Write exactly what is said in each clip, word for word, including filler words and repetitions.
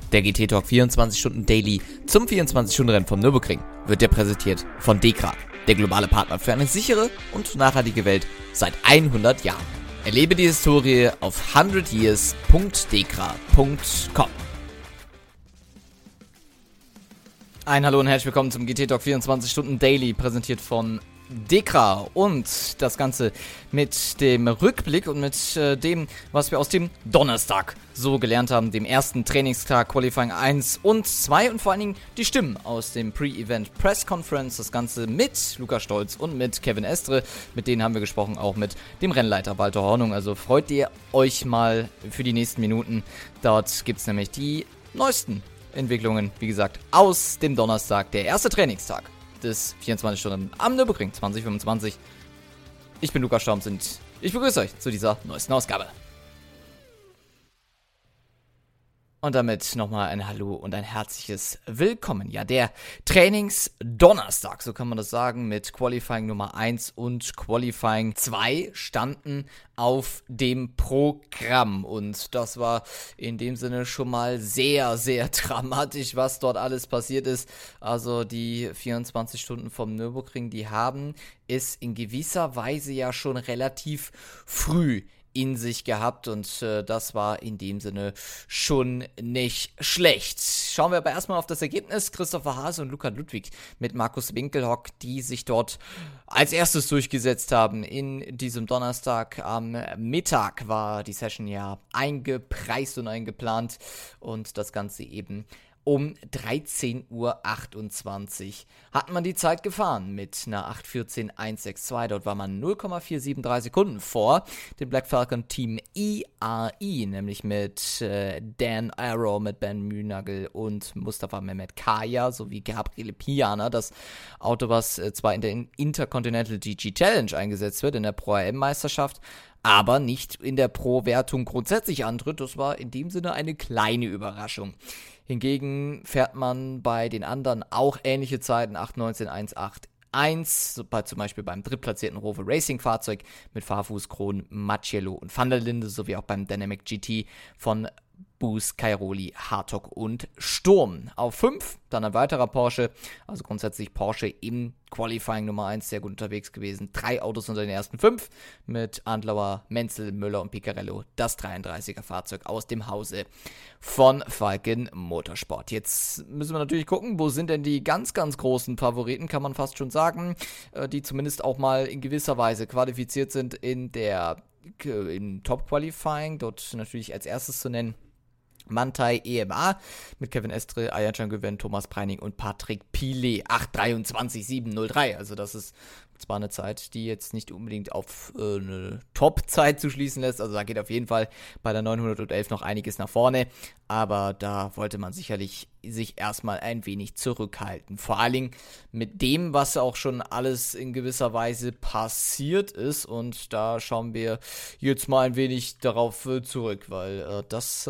Der G T Talk vierundzwanzig Stunden Daily zum vierundzwanzig-Stunden-Rennen vom Nürburgring wird dir präsentiert von DEKRA, der globale Partner für eine sichere und nachhaltige Welt seit hundert Jahren. Erlebe die Historie auf hundert years punkt dekra punkt com. Ein Hallo und herzlich willkommen zum G T Talk vierundzwanzig Stunden Daily, präsentiert von DEKRA, und das Ganze mit dem Rückblick und mit äh, dem, was wir aus dem Donnerstag so gelernt haben, dem ersten Trainingstag Qualifying eins und zwei, und vor allen Dingen die Stimmen aus dem Pre-Event Press Conference, das Ganze mit Lukas Stolz und mit Kevin Estre, mit denen haben wir gesprochen, auch mit dem Rennleiter Walter Hornung. Also freut ihr euch mal für die nächsten Minuten, dort gibt es nämlich die neuesten Entwicklungen, wie gesagt, aus dem Donnerstag, der erste Trainingstag des vierundzwanzig Stunden am Nürburgring zwanzig fünfundzwanzig. Ich bin Lukas Storms und ich begrüße euch zu dieser neuesten Ausgabe. Und damit nochmal ein Hallo und ein herzliches Willkommen. Ja, der Trainings-Donnerstag, so kann man das sagen, mit Qualifying Nummer eins und Qualifying zwei standen auf dem Programm. Und das war in dem Sinne schon mal sehr, sehr dramatisch, was dort alles passiert ist. Also die vierundzwanzig Stunden vom Nürburgring, die haben es in gewisser Weise ja schon relativ früh in sich gehabt, und äh, das war in dem Sinne schon nicht schlecht. Schauen wir aber erstmal auf das Ergebnis. Christopher Haase und Luca Ludwig mit Markus Winkelhock, die sich dort als erstes durchgesetzt haben in diesem Donnerstag. Am Mittag war die Session ja eingepreist und eingeplant, und das Ganze eben um dreizehn Uhr achtundzwanzig hat man die Zeit gefahren mit einer acht vierzehn eins sechs zwei. Dort war man null Komma vier sieben drei Sekunden vor dem Black Falcon Team E R E, nämlich mit äh, Dan Arrow, mit Ben Mühnagel und Mustafa Mehmet Kaya sowie Gabriele Piana. Das Auto, was äh, zwar in der Intercontinental G G Challenge eingesetzt wird, in der Pro A M-Meisterschaft, aber nicht in der Pro-Wertung grundsätzlich antritt. Das war in dem Sinne eine kleine Überraschung. Hingegen fährt man bei den anderen auch ähnliche Zeiten, acht neunzehn eins acht eins, bei, zum Beispiel beim drittplatzierten Rover Racing Fahrzeug mit Fahrfuß, Kron, Macchiello und Van der Linde, sowie auch beim Dynamic G T von Boost, Cairoli, Hartog und Sturm. Auf fünf dann ein weiterer Porsche, also grundsätzlich Porsche im Qualifying Nummer eins sehr gut unterwegs gewesen. Drei Autos unter den ersten fünf mit Andlauer, Menzel, Müller und Picarello. Das dreiunddreißiger Fahrzeug aus dem Hause von Falken Motorsport. Jetzt müssen wir natürlich gucken, wo sind denn die ganz, ganz großen Favoriten, kann man fast schon sagen, die zumindest auch mal in gewisser Weise qualifiziert sind in der im Top-Qualifying. Dort natürlich als erstes zu nennen Manthey E M A mit Kevin Estre, Ayancan Güven, Thomas Preining und Patrick Pilet. acht dreiundzwanzig sieben null drei. Also das ist zwar eine Zeit, die jetzt nicht unbedingt auf äh, eine Top-Zeit zu schließen lässt. Also da geht auf jeden Fall bei der neunhundertelf noch einiges nach vorne. Aber da wollte man sicherlich sich erstmal ein wenig zurückhalten. Vor allen Dingen mit dem, was auch schon alles in gewisser Weise passiert ist. Und da schauen wir jetzt mal ein wenig darauf äh, zurück, weil äh, das äh,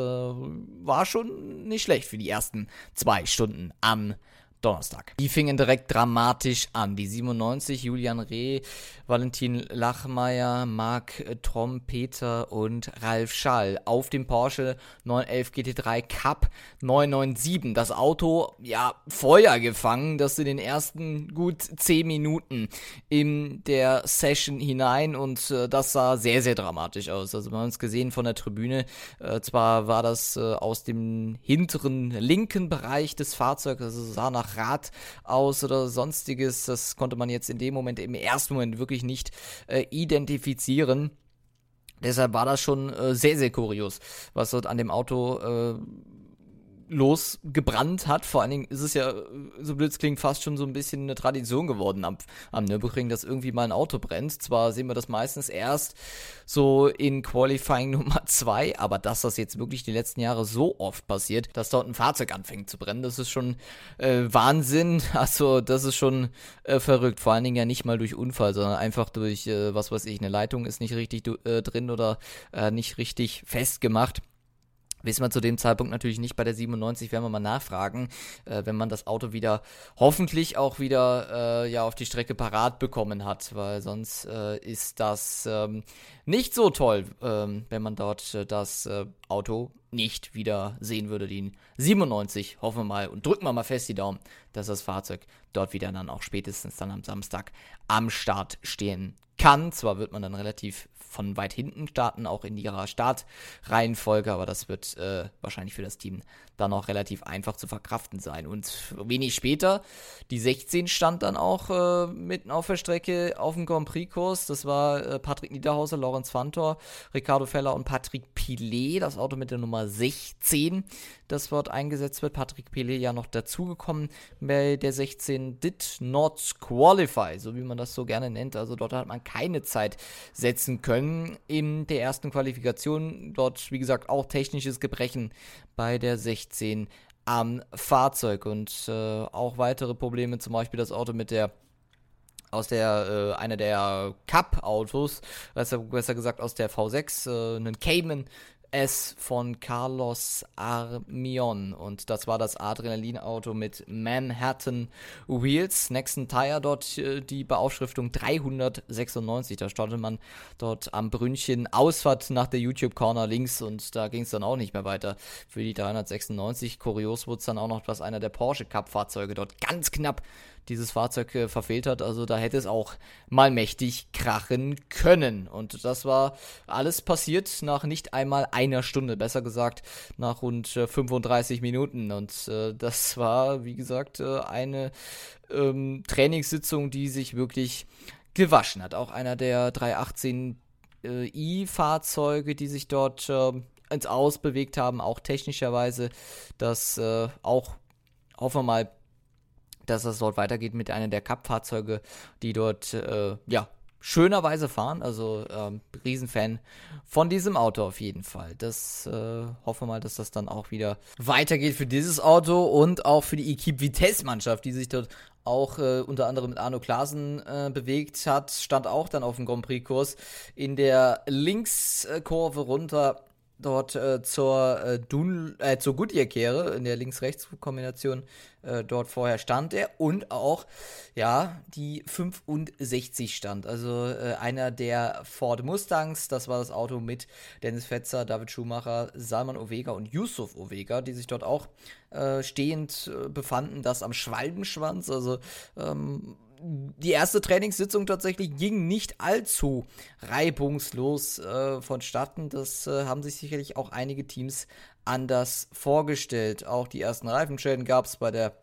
war schon nicht schlecht für die ersten zwei Stunden am Donnerstag. Die fingen direkt dramatisch an. Die siebenundneunzig, Julian Reh, Valentin Lachmeier, Marc Trompeter und Ralf Schall auf dem Porsche neun elf G T drei Cup neun neun sieben. Das Auto, ja, Feuer gefangen, das in den ersten gut zehn Minuten in der Session hinein, und äh, das sah sehr, sehr dramatisch aus. Also wir haben es gesehen von der Tribüne. Äh, zwar war das äh, aus dem hinteren linken Bereich des Fahrzeugs, also sah nach Rad aus oder sonstiges. Das konnte man jetzt in dem Moment, im ersten Moment wirklich nicht äh, identifizieren. Deshalb war das schon äh, sehr, sehr kurios, was dort an dem Auto äh, losgebrannt hat. Vor allen Dingen ist es ja, so blöd es klingt, fast schon so ein bisschen eine Tradition geworden am, am Nürburgring, dass irgendwie mal ein Auto brennt. Zwar sehen wir das meistens erst so in Qualifying Nummer zwei, aber dass das jetzt wirklich die letzten Jahre so oft passiert, dass dort ein Fahrzeug anfängt zu brennen, das ist schon äh, Wahnsinn. Also das ist schon äh, verrückt. Vor allen Dingen ja nicht mal durch Unfall, sondern einfach durch, äh, was weiß ich, eine Leitung ist nicht richtig äh, drin oder äh, nicht richtig festgemacht. Wissen wir zu dem Zeitpunkt natürlich nicht. Bei der siebenundneunzig werden wir mal nachfragen, äh, wenn man das Auto wieder hoffentlich auch wieder äh, ja auf die Strecke parat bekommen hat, weil sonst äh, ist das ähm, nicht so toll, ähm, wenn man dort äh, das äh, Auto nicht wieder sehen würde. Die siebenundneunzig, hoffen wir mal und drücken wir mal fest die Daumen, dass das Fahrzeug dort wieder dann auch spätestens dann am Samstag am Start stehen kann. Zwar wird man dann relativ von weit hinten starten, auch in ihrer Startreihenfolge, aber das wird äh, wahrscheinlich für das Team dann auch relativ einfach zu verkraften sein. Und wenig später, die sechzehn stand dann auch äh, mitten auf der Strecke auf dem Grand Prix-Kurs. Das war äh, Patrick Niederhauser, Lorenz Fantor, Ricardo Feller und Patrick Pilet, das Auto mit der Nummer sechzehn, das dort eingesetzt wird. Patrick Pilet ja noch dazugekommen bei der sechzehn, did not qualify, so wie man das so gerne nennt. Also dort hat man keine Zeit setzen können in der ersten Qualifikation. Dort, wie gesagt, auch technisches Gebrechen bei der sechzehn am Fahrzeug und äh, auch weitere Probleme, zum Beispiel das Auto mit der aus der, äh, einer der Cup-Autos, besser, besser gesagt aus der V sechs, äh, einen Cayman S von Carlos Armion, und das war das Adrenalin-Auto mit Manhattan Wheels. Nexen Tire dort äh, die Beaufschriftung dreihundertsechsundneunzig, da startet man dort am Brünnchen, Ausfahrt nach der YouTube-Corner links, und da ging es dann auch nicht mehr weiter für die dreihundertsechsundneunzig. Kurios wurde es dann auch noch, dass einer der Porsche Cup-Fahrzeuge dort ganz knapp dieses Fahrzeug äh, verfehlt hat, also da hätte es auch mal mächtig krachen können. Und das war alles passiert nach nicht einmal einer Stunde, besser gesagt nach rund äh, fünfunddreißig Minuten. Und äh, das war, wie gesagt, äh, eine ähm, Trainingssitzung, die sich wirklich gewaschen hat. Auch einer der dreihundertachtzehn äh, i-Fahrzeuge, die sich dort äh, ins Aus bewegt haben, auch technischerweise, das äh, auch, hoffen wir mal, dass das dort weitergeht mit einer der Cup-Fahrzeuge, die dort, äh, ja, schönerweise fahren. Also, ähm, Riesenfan von diesem Auto auf jeden Fall. Das, äh, hoffen wir mal, dass das dann auch wieder weitergeht für dieses Auto und auch für die Equipe Vitesse-Mannschaft, die sich dort auch äh, unter anderem mit Arno Klaasen äh, bewegt hat, stand auch dann auf dem Grand Prix-Kurs in der Linkskurve runter dort äh, zur, äh, Dun- äh, zur Goodyear-Kehre, in der Links-Rechts-Kombination, äh, dort vorher stand er, und auch, ja, die fünfundsechzig stand, also äh, einer der Ford Mustangs, das war das Auto mit Dennis Fetzer, David Schumacher, Salman Ovega und Yusuf Ovega, die sich dort auch äh, stehend äh, befanden, das am Schwalbenschwanz, also ähm, die erste Trainingssitzung tatsächlich ging nicht allzu reibungslos äh, vonstatten. Das äh, haben sich sicherlich auch einige Teams anders vorgestellt. Auch die ersten Reifenschäden gab es bei der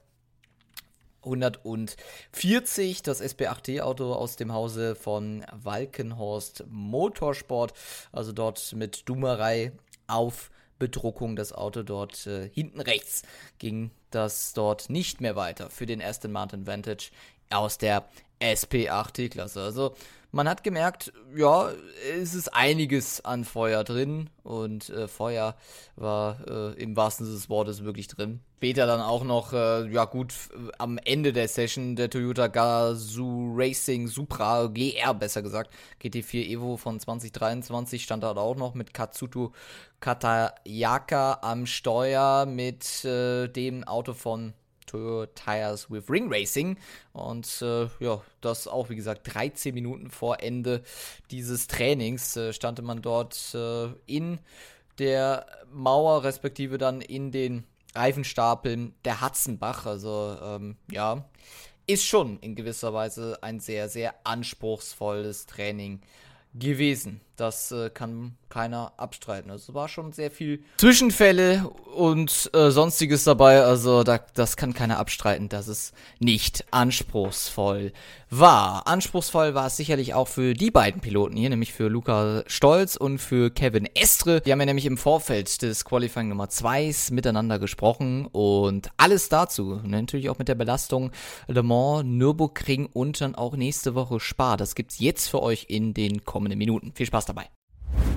hundertvierzig, das S P acht T-Auto aus dem Hause von Walkenhorst Motorsport. Also dort mit Dummerei auf Bedruckung das Auto dort äh, hinten rechts ging das dort nicht mehr weiter für den Aston Martin Vantage aus der S P acht T-Klasse. Also man hat gemerkt, ja, es ist einiges an Feuer drin, und äh, Feuer war äh, im wahrsten Sinne des Wortes wirklich drin. Später dann auch noch, äh, ja gut, f- am Ende der Session der Toyota Gazoo Racing Supra G R, besser gesagt, G T vier Evo von zwanzig dreiundzwanzig, stand da auch noch mit Katsuto Katayaka am Steuer, mit äh, dem Auto von Toyo Tires with Ring Racing, und äh, ja, das auch, wie gesagt, dreizehn Minuten vor Ende dieses Trainings äh, stand man dort äh, in der Mauer, respektive dann in den Reifenstapeln der Hatzenbach. Also ähm, ja, ist schon in gewisser Weise ein sehr, sehr anspruchsvolles Training gewesen. Das äh, kann keiner abstreiten. Also es war schon sehr viel Zwischenfälle und äh, Sonstiges dabei. Also da, das kann keiner abstreiten, dass es nicht anspruchsvoll war. Anspruchsvoll war es sicherlich auch für die beiden Piloten hier, nämlich für Luca Stolz und für Kevin Estre. Die haben ja nämlich im Vorfeld des Qualifying Nummer zwei miteinander gesprochen, und alles dazu, natürlich auch mit der Belastung Le Mans, Nürburgring und dann auch nächste Woche Spa. Das gibt's jetzt für euch in den kommenden Minuten. Viel Spaß dabei.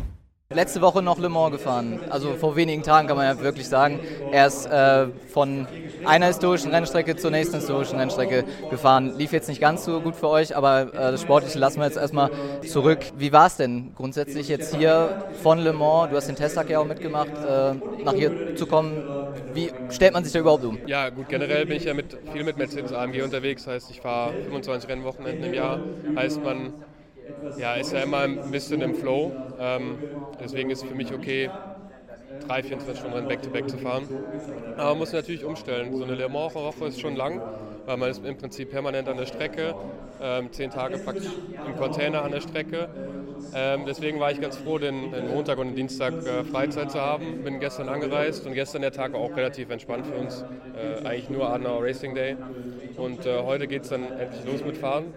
Letzte Woche noch Le Mans gefahren, also vor wenigen Tagen kann man ja wirklich sagen, er ist äh, von einer historischen Rennstrecke zur nächsten historischen Rennstrecke gefahren. Lief jetzt nicht ganz so gut für euch, aber äh, das Sportliche lassen wir jetzt erstmal zurück. Wie war es denn grundsätzlich jetzt hier von Le Mans, du hast den Testtag ja auch mitgemacht, äh, nach hier zu kommen? Wie stellt man sich da überhaupt um? Ja gut, generell bin ich ja mit, viel mit Mercedes A M G unterwegs, heißt ich fahre fünfundzwanzig Rennwochenenden im Jahr, heißt man ja, ist ja immer ein bisschen im Flow, ähm, deswegen ist es für mich okay, drei, vierundzwanzig Stunden Rennen Back-to-Back zu fahren. Aber man muss natürlich umstellen. So eine Le Mans-Woche ist schon lang, weil man ist im Prinzip permanent an der Strecke, ähm, zehn Tage praktisch im Container an der Strecke. Ähm, deswegen war ich ganz froh, den, den Montag und den Dienstag äh, Freizeit zu haben. Bin gestern angereist und gestern der Tag war auch relativ entspannt für uns. Äh, eigentlich nur Adenauer Racing Day. Und äh, heute geht es dann endlich los mit Fahren.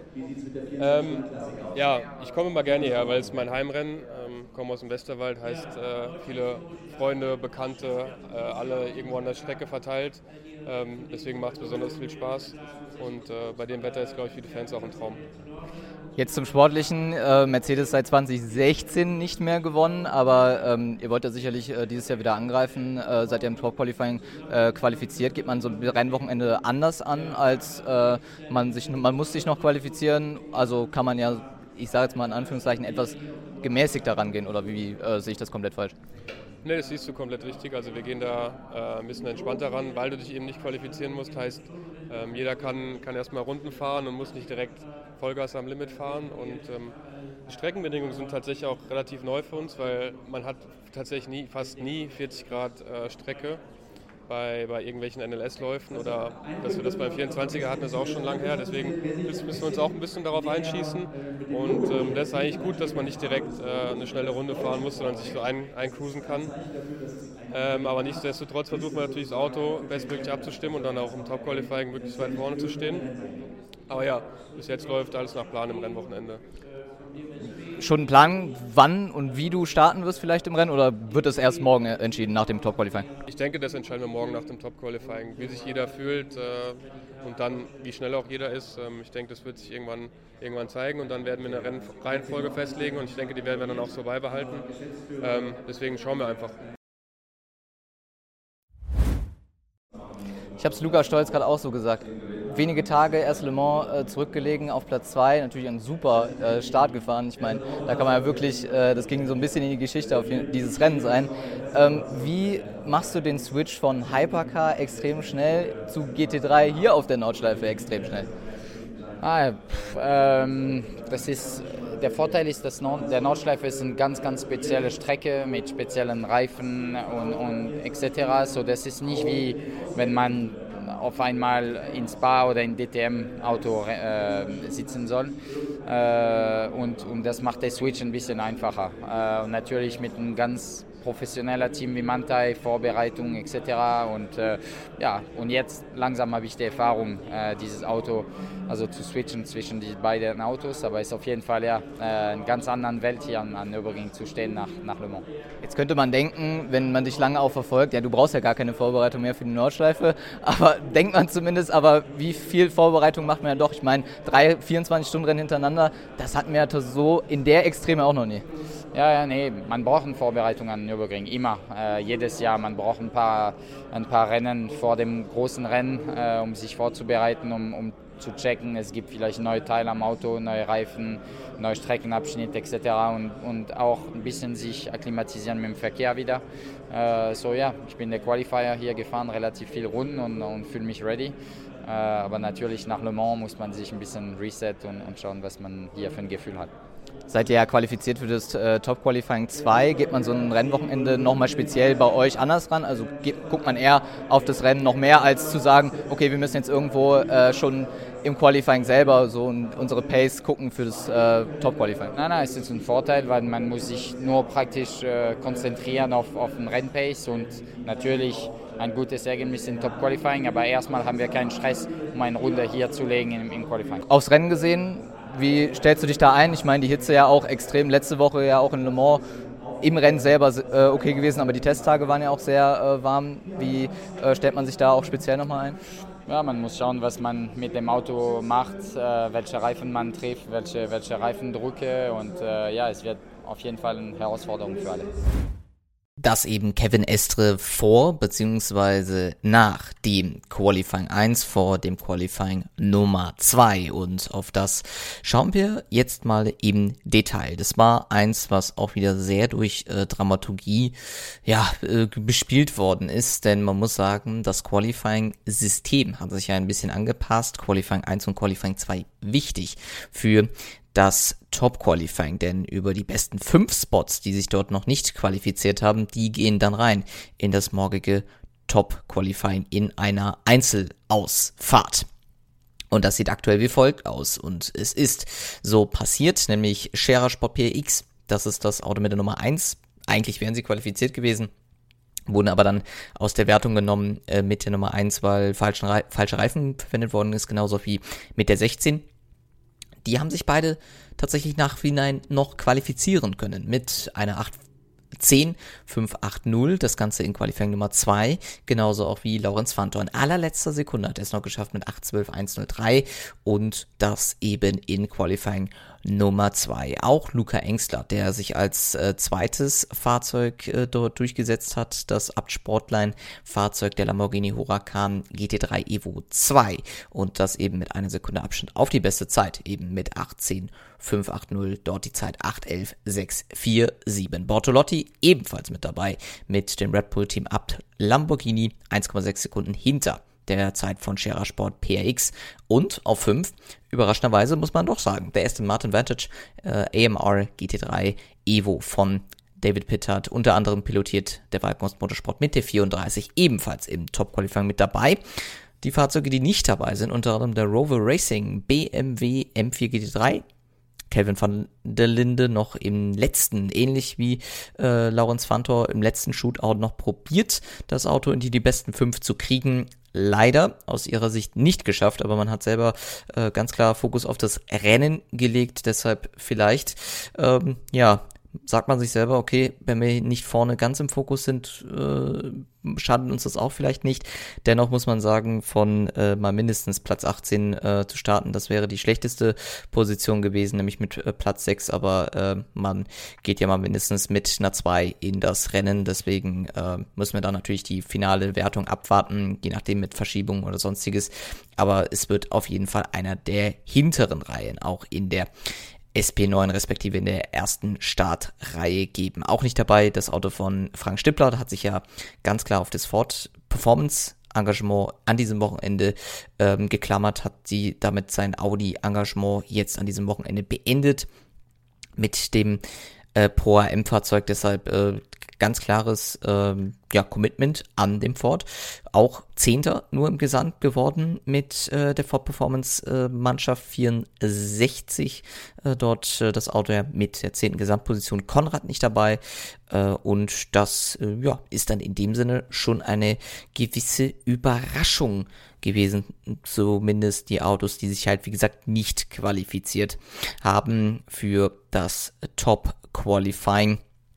Ähm, ja, ich komme immer gerne hierher, weil es mein Heimrennen, ähm, komme aus dem Westerwald, heißt äh, viele Freunde, Bekannte, äh, alle irgendwo an der Strecke verteilt. Ähm, deswegen macht es besonders viel Spaß und äh, bei dem Wetter ist, glaube ich, für die Fans auch ein Traum. Jetzt zum Sportlichen, äh, Mercedes seit zwanzig sechzehn nicht mehr gewonnen, aber ähm, ihr wollt ja sicherlich äh, dieses Jahr wieder angreifen, äh, seid ihr im Top-Qualifying äh, qualifiziert, geht man so ein Rennwochenende anders an, als äh, man sich, man muss sich noch qualifizieren, also kann man ja, ich sage jetzt mal in Anführungszeichen, etwas gemäßigter rangehen, oder wie äh, sehe ich das komplett falsch? Nee, das siehst du komplett richtig. Also wir gehen da äh, ein bisschen entspannter ran, weil du dich eben nicht qualifizieren musst. Heißt, ähm, jeder kann, kann erstmal Runden fahren und muss nicht direkt Vollgas am Limit fahren. Und ähm, die Streckenbedingungen sind tatsächlich auch relativ neu für uns, weil man hat tatsächlich nie, fast nie vierzig Grad äh, Strecke bei, bei irgendwelchen N L S-Läufen. Oder dass wir das beim vierundzwanziger hatten, ist auch schon lange her. Deswegen müssen wir uns auch ein bisschen darauf einschießen. Und ähm, das ist eigentlich gut, dass man nicht direkt äh, eine schnelle Runde fahren muss, sondern sich so ein, eincruisen kann. Ähm, aber nichtsdestotrotz versucht man natürlich das Auto bestmöglich abzustimmen und dann auch im Top-Qualifying möglichst weit vorne zu stehen. Aber ja, bis jetzt läuft alles nach Plan im Rennwochenende. Schon ein Plan, wann und wie du starten wirst vielleicht im Rennen, oder wird das erst morgen entschieden nach dem Top-Qualifying? Ich denke, das entscheiden wir morgen nach dem Top-Qualifying, wie sich jeder fühlt äh, und dann wie schnell auch jeder ist. Ähm, ich denke, das wird sich irgendwann, irgendwann zeigen und dann werden wir eine Rennreihenfolge festlegen und ich denke, die werden wir dann auch so beibehalten. Ähm, deswegen schauen wir einfach. Ich habe es Luca Stolz gerade auch so gesagt. Wenige Tage erst Le Mans äh, zurückgelegen auf Platz zwei, natürlich ein super äh, Start gefahren. Ich meine, da kann man ja wirklich, äh, das ging so ein bisschen in die Geschichte auf dieses Rennen sein. Ähm, wie machst du den Switch von Hypercar extrem schnell zu G T drei hier auf der Nordschleife extrem schnell? Ah, pff, ähm, das ist, der Vorteil ist, dass Nord, der Nordschleife ist eine ganz, ganz spezielle Strecke mit speziellen Reifen und, und et cetera. So, das ist nicht wie wenn man auf einmal in Spa oder in D T M-Auto äh, sitzen soll. Äh, und, und das macht der Switch ein bisschen einfacher. Äh, und natürlich mit einem ganz professioneller Team wie Manthey, Vorbereitung et cetera. Und äh, ja, und jetzt langsam habe ich die Erfahrung, äh, dieses Auto also zu switchen zwischen die beiden Autos. Aber es ist auf jeden Fall ja äh, eine ganz andere Welt hier an, an Nürburgring zu stehen nach, nach Le Mans. Jetzt könnte man denken, wenn man dich lange auch verfolgt, ja, du brauchst ja gar keine Vorbereitung mehr für die Nordschleife, aber denkt man zumindest, aber wie viel Vorbereitung macht man ja doch? Ich meine, drei vierundzwanzig Stunden Rennen hintereinander, das hatten wir ja so in der Extreme auch noch nie. Ja, ja, nee, man braucht eine Vorbereitung an Nürburgring, immer, äh, jedes Jahr. Man braucht ein paar, ein paar Rennen vor dem großen Rennen, äh, um sich vorzubereiten, um, um zu checken, es gibt vielleicht neue Teile am Auto, neue Reifen, neue Streckenabschnitte et cetera. Und, und auch ein bisschen sich akklimatisieren mit dem Verkehr wieder. Äh, so ja, ich bin der Qualifier hier gefahren, relativ viele Runden und, und fühle mich ready. Äh, aber natürlich nach Le Mans muss man sich ein bisschen reset und, und schauen, was man hier für ein Gefühl hat. Seid ihr ja qualifiziert für das äh, Top Qualifying zwei, geht man so ein Rennwochenende nochmal speziell bei euch anders ran? Also geht, guckt man eher auf das Rennen noch mehr, als zu sagen, okay, wir müssen jetzt irgendwo äh, schon im Qualifying selber so unsere Pace gucken für das äh, Top Qualifying? Nein, nein, es ist ein Vorteil, weil man muss sich nur praktisch äh, konzentrieren auf, auf den Rennpace und natürlich ein gutes Ergebnis im Top Qualifying, aber erstmal haben wir keinen Stress, um eine Runde hier zu legen im, im Qualifying. Aufs Rennen gesehen, wie stellst du dich da ein? Ich meine, die Hitze ja auch extrem, letzte Woche ja auch in Le Mans im Rennen selber äh, okay gewesen, aber die Testtage waren ja auch sehr äh, warm. Wie äh, stellt man sich da auch speziell nochmal ein? Ja, man muss schauen, was man mit dem Auto macht, äh, welche Reifen man trifft, welche, welche Reifendrücke und äh, ja, es wird auf jeden Fall eine Herausforderung für alle. Dass eben Kevin Estre vor bzw. nach dem Qualifying eins vor dem Qualifying Nummer zwei, und auf das schauen wir jetzt mal im Detail. Das war eins, was auch wieder sehr durch äh, Dramaturgie ja äh, bespielt worden ist, denn man muss sagen, das Qualifying-System hat sich ja ein bisschen angepasst. Qualifying eins und Qualifying zwei wichtig für das Top-Qualifying, denn über die besten fünf Spots, die sich dort noch nicht qualifiziert haben, die gehen dann rein in das morgige Top-Qualifying in einer Einzelausfahrt. Und das sieht aktuell wie folgt aus, und es ist so passiert, nämlich Scherer Sport P R X, das ist das Auto mit der Nummer eins, eigentlich wären sie qualifiziert gewesen, wurden aber dann aus der Wertung genommen äh, mit der Nummer eins, weil falschen Re- falsche Reifen verwendet worden ist, genauso wie mit der sechzehn. Die haben sich beide tatsächlich nachhinein noch qualifizieren können mit einer acht zehn fünf acht null, das Ganze in Qualifying Nummer zwei, genauso auch wie Laurens Fantor. In allerletzter Sekunde hat er es noch geschafft mit acht zwölf eins null drei und das eben in Qualifying Nummer zwei. Auch Luca Engstler, der sich als äh, zweites Fahrzeug äh, dort durchgesetzt hat, das Abt Sportline-Fahrzeug der Lamborghini Huracan G T drei Evo zwei, und das eben mit einer Sekunde Abstand auf die beste Zeit, eben mit acht zehn fünf acht null, dort die Zeit acht elf sechs vier sieben. Bortolotti ebenfalls mit dabei mit dem Red Bull Team Abt Lamborghini, eins Komma sechs Sekunden hinter der Zeit von Scherer Sport P R X, und auf fünf, überraschenderweise muss man doch sagen, der Aston Martin Vantage äh, A M R G T drei Evo von David Pittard, unter anderem pilotiert der Valkens Motorsport mit der vierunddreißig, ebenfalls im Top-Qualifying mit dabei. Die Fahrzeuge, die nicht dabei sind, unter anderem der Rover Racing B M W M vier G T drei, Kelvin van der Linde noch im letzten, ähnlich wie äh, Laurens Fantor, im letzten Shootout noch probiert, das Auto in die, die besten fünf zu kriegen. Leider aus ihrer Sicht nicht geschafft, aber man hat selber äh, ganz klar Fokus auf das Rennen gelegt, deshalb vielleicht, ähm, ja, sagt man sich selber, okay, wenn wir nicht vorne ganz im Fokus sind, äh, schadet uns das auch vielleicht nicht. Dennoch muss man sagen, von äh, mal mindestens Platz achtzehn äh, zu starten, das wäre die schlechteste Position gewesen, nämlich mit äh, Platz sechs, aber äh, man geht ja mal mindestens mit einer zwei in das Rennen, deswegen äh, müssen wir da natürlich die finale Wertung abwarten, je nachdem mit Verschiebung oder sonstiges, aber es wird auf jeden Fall einer der hinteren Reihen auch in der S P neun respektive in der ersten Startreihe geben. Auch nicht dabei das Auto von Frank Stippler, da hat sich ja ganz klar auf das Ford Performance Engagement an diesem Wochenende ähm, geklammert, hat sie damit sein Audi Engagement jetzt an diesem Wochenende beendet mit dem äh, Pro A M-Fahrzeug, deshalb äh, ganz klares ähm, ja, Commitment an dem Ford. Auch Zehnter nur im Gesamt geworden mit äh, der Ford Performance äh, Mannschaft vierundsechzig. Äh, dort äh, das Auto ja mit der zehnten Gesamtposition. Konrad nicht dabei. Äh, und das äh, ja, ist dann in dem Sinne schon eine gewisse Überraschung gewesen. Zumindest die Autos, die sich halt, wie gesagt, nicht qualifiziert haben für das Top Qualifying.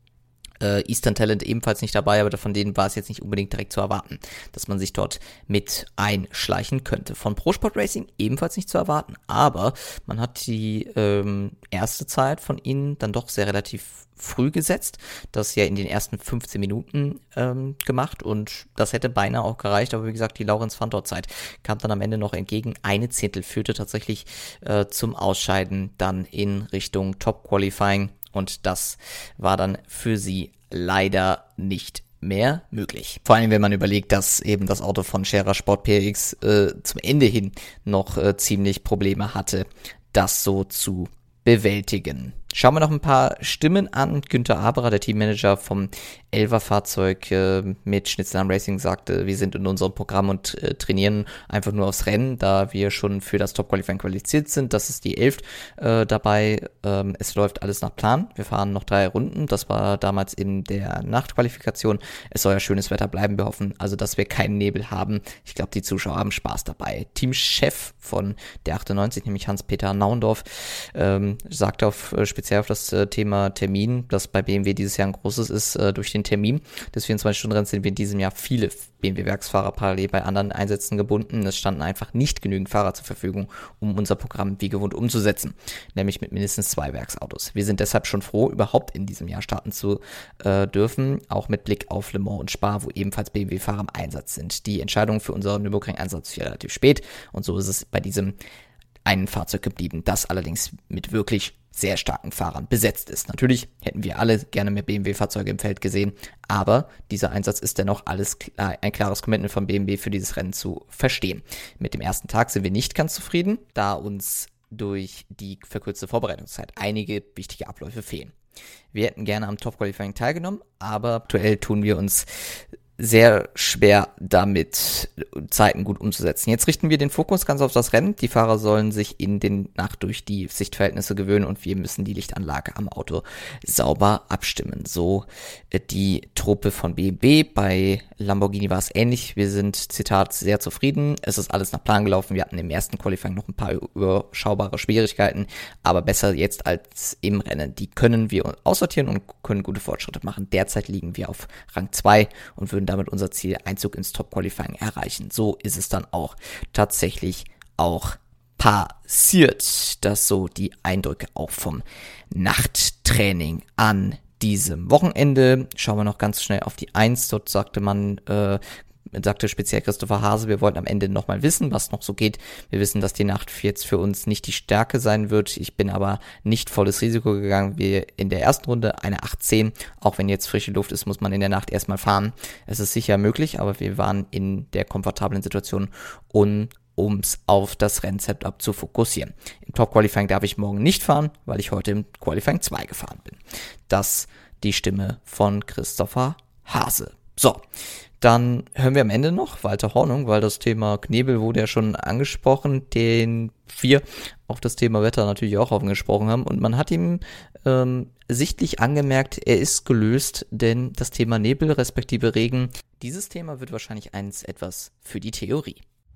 Äh, Eastern Talent ebenfalls nicht dabei, aber von denen war es jetzt nicht unbedingt direkt zu erwarten, dass man sich dort mit einschleichen könnte. Von Pro Sport Racing ebenfalls nicht zu erwarten, aber man hat die ähm, erste Zeit von ihnen dann doch sehr relativ früh gesetzt, das ja in den ersten fünfzehn Minuten ähm, gemacht, und das hätte beinahe auch gereicht, aber wie gesagt, die Laurens Fantor Zeit kam dann am Ende noch entgegen. Eine Zehntel führte tatsächlich äh, zum Ausscheiden dann in Richtung Top Qualifying. Und das war dann für sie leider nicht mehr möglich. Vor allem, wenn man überlegt, dass eben das Auto von Scherer Sport P R X äh, zum Ende hin noch äh, ziemlich Probleme hatte, das so zu bewältigen. Schauen wir noch ein paar Stimmen an. Günther Aberer, der Teammanager vom Elfer-Fahrzeug äh, mit Schnitzelam Racing, sagte, wir sind in unserem Programm und äh, trainieren einfach nur aufs Rennen, da wir schon für das Top-Qualifying qualifiziert sind. Das ist die elf äh, dabei. Ähm, es läuft alles nach Plan. Wir fahren noch drei Runden. Das war damals in der Nachtqualifikation. Es soll ja schönes Wetter bleiben. Wir hoffen also, dass wir keinen Nebel haben. Ich glaube, die Zuschauer haben Spaß dabei. Teamchef von der achtundneunzig, nämlich Hans-Peter Naundorf, ähm, sagte auf äh, speziell auf das äh, Thema Termin, das bei B M W dieses Jahr ein großes ist. Äh, durch den Termin des vierundzwanzig-Stunden-Rennens sind wir in diesem Jahr viele B M W-Werksfahrer parallel bei anderen Einsätzen gebunden. Es standen einfach nicht genügend Fahrer zur Verfügung, um unser Programm wie gewohnt umzusetzen, nämlich mit mindestens zwei Werksautos. Wir sind deshalb schon froh, überhaupt in diesem Jahr starten zu äh, dürfen, auch mit Blick auf Le Mans und Spa, wo ebenfalls B M W-Fahrer im Einsatz sind. Die Entscheidung für unseren Nürburgring-Einsatz ist relativ spät und so ist es bei diesem einen Fahrzeug geblieben, das allerdings mit wirklich sehr starken Fahrern besetzt ist. Natürlich hätten wir alle gerne mehr B M W-Fahrzeuge im Feld gesehen, aber dieser Einsatz ist dennoch alles klar, ein klares Commitment von B M W für dieses Rennen zu verstehen. Mit dem ersten Tag sind wir nicht ganz zufrieden, da uns durch die verkürzte Vorbereitungszeit einige wichtige Abläufe fehlen. Wir hätten gerne am Top Qualifying teilgenommen, aber aktuell tun wir uns sehr schwer damit, Zeiten gut umzusetzen. Jetzt richten wir den Fokus ganz auf das Rennen. Die Fahrer sollen sich in den Nacht durch die Sichtverhältnisse gewöhnen und wir müssen die Lichtanlage am Auto sauber abstimmen. So die Truppe von B M W. Bei Lamborghini war es ähnlich. Wir sind, Zitat, sehr zufrieden. Es ist alles nach Plan gelaufen. Wir hatten im ersten Qualifying noch ein paar überschaubare Schwierigkeiten, aber besser jetzt als im Rennen. Die können wir aussortieren und können gute Fortschritte machen. Derzeit liegen wir auf Rang zwei und würden damit unser Ziel Einzug ins Top-Qualifying erreichen. So ist es dann auch tatsächlich auch passiert. Das so die Eindrücke auch vom Nachttraining an diesem Wochenende. Schauen wir noch ganz schnell auf die eins. Dort sagte man, äh, sagte speziell Christopher Hase, wir wollten am Ende nochmal wissen, was noch so geht. Wir wissen, dass die Nacht jetzt für uns nicht die Stärke sein wird. Ich bin aber nicht volles Risiko gegangen. Wir in der ersten Runde eine acht zehn. Auch wenn jetzt frische Luft ist, muss man in der Nacht erstmal fahren. Es ist sicher möglich, aber wir waren in der komfortablen Situation, um ums auf das Rennsetup zu fokussieren. Im Top-Qualifying darf ich morgen nicht fahren, weil ich heute im Qualifying zwei gefahren bin. Das die Stimme von Christopher Hase. So, dann hören wir am Ende noch Walter Hornung, weil das Thema Knebel wurde ja schon angesprochen, den wir auf das Thema Wetter natürlich auch angesprochen haben. Und man hat ihm ähm, sichtlich angemerkt, er ist gelöst, denn das Thema Nebel respektive Regen, dieses Thema wird wahrscheinlich eins etwas für die Theorie.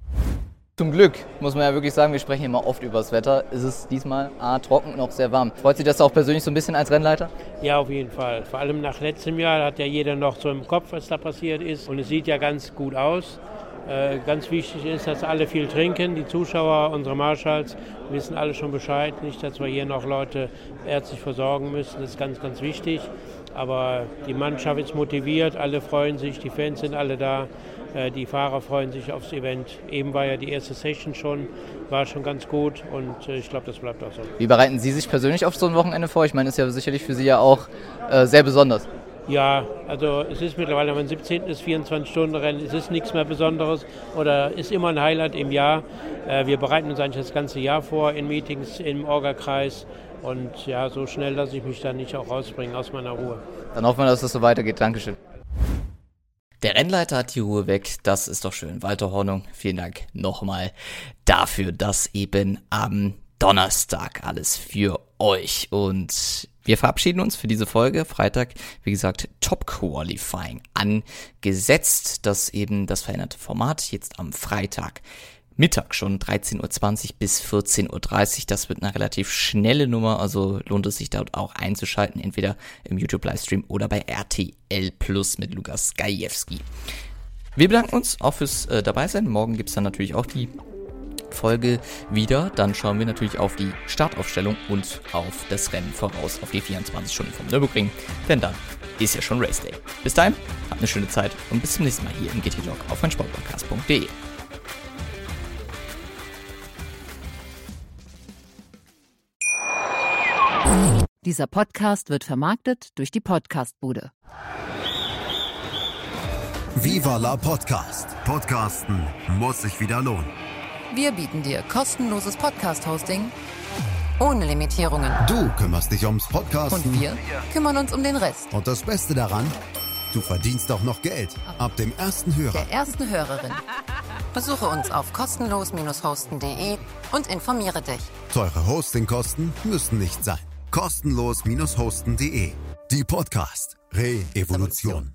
Zum Glück, muss man ja wirklich sagen, wir sprechen immer oft über das Wetter. Es ist diesmal A, trocken und auch sehr warm. Freut sich das auch persönlich so ein bisschen als Rennleiter? Ja, auf jeden Fall. Vor allem nach letztem Jahr hat ja jeder noch so im Kopf, was da passiert ist. Und es sieht ja ganz gut aus. Äh, ganz wichtig ist, dass alle viel trinken. Die Zuschauer, unsere Marschalls, wissen alle schon Bescheid. Nicht, dass wir hier noch Leute ärztlich versorgen müssen. Das ist ganz, ganz wichtig. Aber die Mannschaft ist motiviert, alle freuen sich, die Fans sind alle da. Die Fahrer freuen sich aufs Event. Eben war ja die erste Session schon, war schon ganz gut und ich glaube, das bleibt auch so. Wie bereiten Sie sich persönlich auf so ein Wochenende vor? Ich meine, das ist ja sicherlich für Sie ja auch äh, sehr besonders. Ja, also es ist mittlerweile am siebzehnten ist vierundzwanzig-Stunden-Rennen, es ist nichts mehr Besonderes oder ist immer ein Highlight im Jahr. Wir bereiten uns eigentlich das ganze Jahr vor in Meetings im Orga-Kreis und ja, so schnell lasse ich mich da nicht auch rausbringen aus meiner Ruhe. Dann hoffen wir, dass das so weitergeht. Dankeschön. Der Rennleiter hat die Ruhe weg, das ist doch schön. Walter Hornung, vielen Dank nochmal dafür, dass eben am Donnerstag alles für euch. Und wir verabschieden uns für diese Folge. Freitag, wie gesagt, Top Qualifying angesetzt. Das eben das veränderte Format jetzt am Freitag. Mittag schon, dreizehn Uhr zwanzig bis vierzehn Uhr dreißig. Das wird eine relativ schnelle Nummer, also lohnt es sich dort auch einzuschalten, entweder im YouTube-Livestream oder bei R T L Plus mit Lukas Gajewski. Wir bedanken uns auch fürs äh, Dabeisein. Morgen gibt es dann natürlich auch die Folge wieder. Dann schauen wir natürlich auf die Startaufstellung und auf das Rennen voraus, auf die vierundzwanzig Stunden vom Nürburgring, denn dann ist ja schon Race Day. Bis dahin, habt eine schöne Zeit und bis zum nächsten Mal hier im G T Talk auf meinsportpodcast punkt de. Dieser Podcast wird vermarktet durch die Podcast-Bude. Viva la Podcast. Podcasten muss sich wieder lohnen. Wir bieten dir kostenloses Podcast-Hosting ohne Limitierungen. Du kümmerst dich ums Podcasten. Und wir kümmern uns um den Rest. Und das Beste daran, du verdienst auch noch Geld. Ab dem ersten Hörer. Der ersten Hörerin. Besuche uns auf kostenlos hosten punkt de und informiere dich. Teure Hostingkosten müssen nicht sein. kostenlos hosten punkt de. Die Podcast Re-Evolution.